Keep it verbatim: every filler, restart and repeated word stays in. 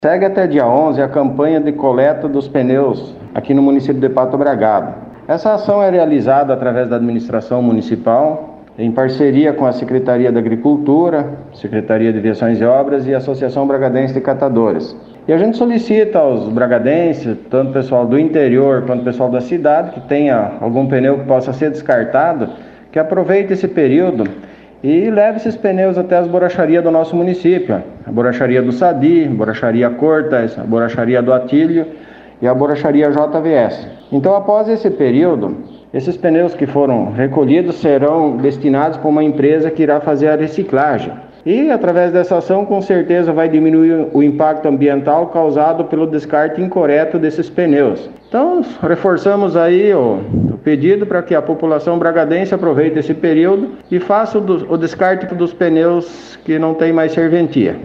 Segue até dia onze a campanha de coleta dos pneus aqui no município de Pato Bragado. Essa ação é realizada através da administração municipal, em parceria com a Secretaria da Agricultura, Secretaria de Viações e Obras e a Associação Bragadense de Catadores. E a gente solicita aos bragadenses, tanto o pessoal do interior quanto o pessoal da cidade, que tenha algum pneu que possa ser descartado, que aproveite esse período e leve esses pneus até as borracharias do nosso município. A borracharia do Sadi, a borracharia Cortas, a borracharia do Atílio e a borracharia J V S. Então, após esse período, esses pneus que foram recolhidos serão destinados para uma empresa que irá fazer a reciclagem. E, através dessa ação, com certeza vai diminuir o impacto ambiental causado pelo descarte incorreto desses pneus. Então, reforçamos aí o, o pedido para que a população bragadense aproveite esse período e faça o, do, o descarte dos pneus que não tem mais serventia.